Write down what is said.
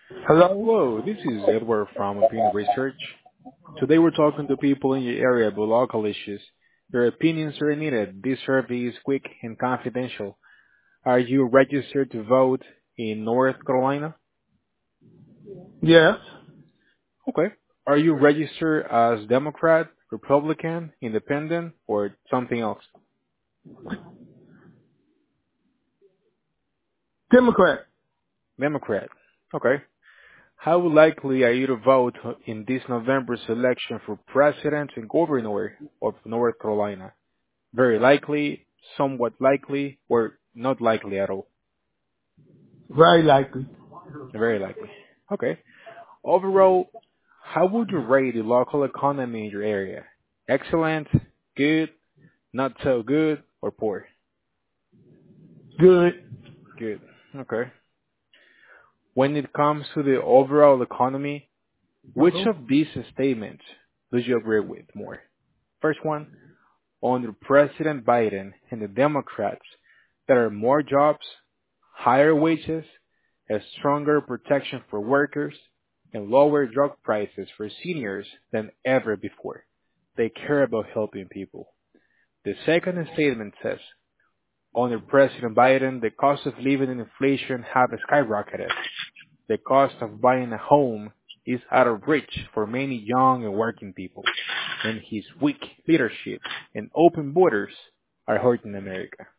Hello? Hello, this is Edward from Opinion Research. Today we're talking to people in your area about local issues. Your opinions are needed. This survey is quick and confidential. Are you registered to vote in North Carolina? Yes. Okay. Are you registered as Democrat, Republican, Independent, or something else? Democrat. Democrat. Okay. How likely are you to vote in this November's election for president and governor of North Carolina? Very likely, somewhat likely, or not likely at all? Very likely. Very likely. Okay. Overall, how would you rate the local economy in your area? Excellent, good, not so good, or poor? Good. Good. Okay. When it comes to the overall economy, which of these statements do you agree with more? First one, under President Biden and the Democrats, there are more jobs, higher wages, a stronger protection for workers, and lower drug prices for seniors than ever before. They care about helping people. The second statement says, under President Biden, the cost of living and inflation have skyrocketed. The cost of buying a home is out of reach for many young and working people, and his weak leadership and open borders are hurting America.